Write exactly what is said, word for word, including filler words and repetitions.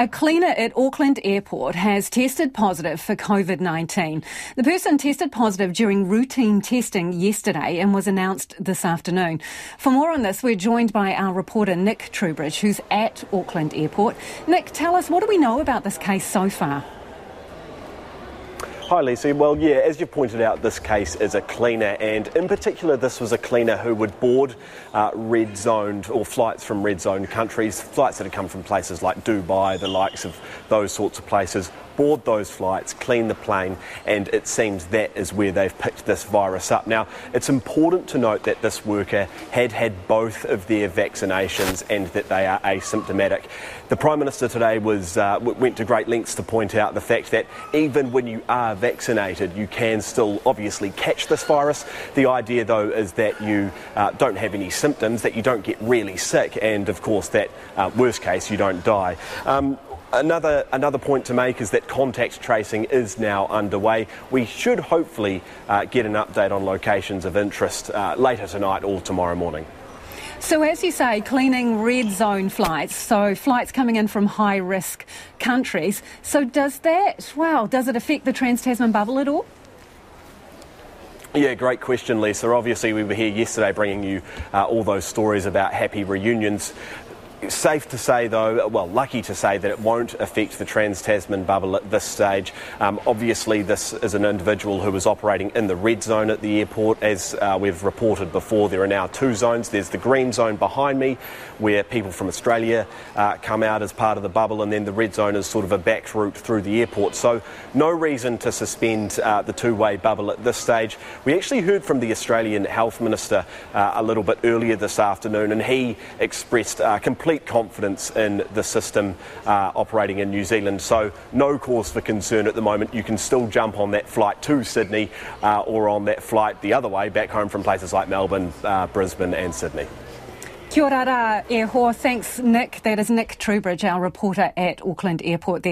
A cleaner at Auckland Airport has tested positive for COVID nineteen. The person tested positive during routine testing yesterday and was announced this afternoon. For more on this, we're joined by our reporter Nick Trubridge, who's at Auckland Airport. Nick, tell us, what do we know about this case so far? Hi Lisa, well yeah, as you pointed out, this case is a cleaner, and in particular this was a cleaner who would board uh, red zoned or flights from red zone countries, flights that had come from places like Dubai, the likes of those sorts of places, board those flights, clean the plane, and it seems that is where they've picked this virus up. Now, it's important to note that this worker had had both of their vaccinations and that they are asymptomatic. The Prime Minister today was uh, went to great lengths to point out the fact that even when you are vaccinated, you can still obviously catch this virus. The idea, though, is that you uh, don't have any symptoms, that you don't get really sick, and of course that, uh, worst case, you don't die. Um, Another another point to make is that contact tracing is now underway. We should hopefully uh, get an update on locations of interest uh, later tonight or tomorrow morning. So as you say, cleaning red zone flights, so flights coming in from high-risk countries. So does that, well, does it affect the Trans-Tasman bubble at all? Yeah, great question, Lisa. Obviously, we were here yesterday bringing you uh, all those stories about happy reunions. Safe to say, though, well, lucky to say that it won't affect the Trans-Tasman bubble at this stage. Um, obviously, this is an individual who was operating in the red zone at the airport. As uh, we've reported before, there are now two zones. There's the green zone behind me, where people from Australia uh, come out as part of the bubble, and then the red zone is sort of a back route through the airport. So no reason to suspend uh, the two-way bubble at this stage. We actually heard from the Australian Health Minister uh, a little bit earlier this afternoon, and he expressed uh, complete confidence in the system uh, operating in New Zealand, so no cause for concern at the moment. You can still jump on that flight to Sydney uh, or on that flight the other way back home from places like Melbourne, uh, Brisbane and Sydney. Kia ora, e hoa. Thanks, Nick. That is Nick Trubridge, our reporter at Auckland Airport there.